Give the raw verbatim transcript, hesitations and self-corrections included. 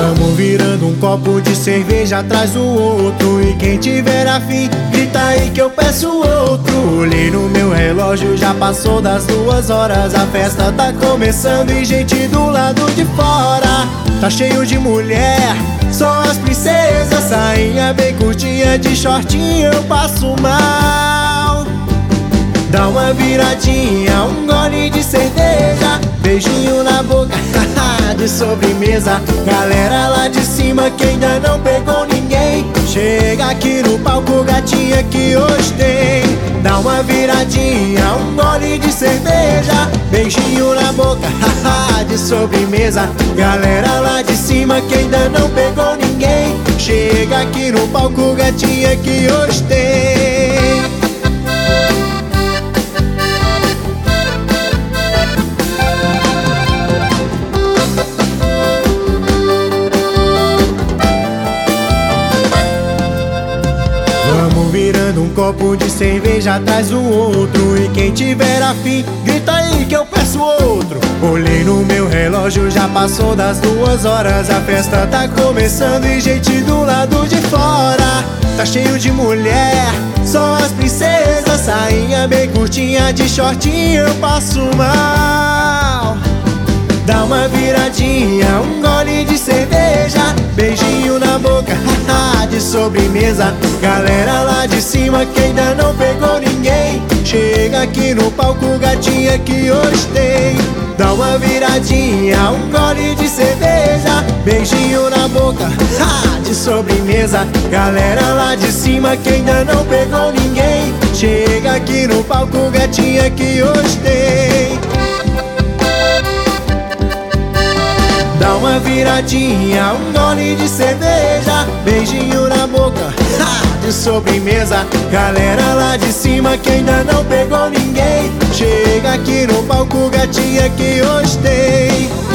Vamos virando um copo de cerveja atrás do outro, e quem tiver afim, grita aí que eu peço outro. Olhei no meu relógio, já passou das duas horas. A festa tá começando e gente do lado de fora tá cheio de mulher, só as princesas. Sainha bem curtinha, de shortinho eu passo mal. Dá uma viradinha, um gole de cerveja, beijinho na boca, de sobremesa. Galera lá de cima que ainda não pegou ninguém, chega aqui no palco, gatinha, que hoje tem. Dá uma viradinha, um gole de cerveja, beijinho na boca, de sobremesa. Galera lá de cima que ainda não pegou ninguém, chega aqui no palco, gatinha, que hoje tem. Vamos virando um copo de cerveja atrás do outro, e quem tiver afim, grita aí que eu peço outro. Olhei no meu relógio, já passou das duas horas. A festa tá começando e gente do lado de fora tá cheio de mulher, só as princesas. Sainha bem curtinha, de shortinho eu passo mal. Dá uma viradinha, um gole de cerveja, beijinho na boca, de sobremesa. Galera lá de cima que ainda não pegou ninguém, chega aqui no palco, gatinha, que hoje tem. Dá uma viradinha, um gole de cerveja, beijinho na boca, de sobremesa. Galera lá de cima que ainda não pegou ninguém, chega aqui no palco, gatinha, que hoje tem. Dá uma viradinha, um gole de cerveja, beijinho na boca, de sobremesa. Galera lá de cima que ainda não pegou ninguém, chega aqui no palco, gatinha, que hoje tem.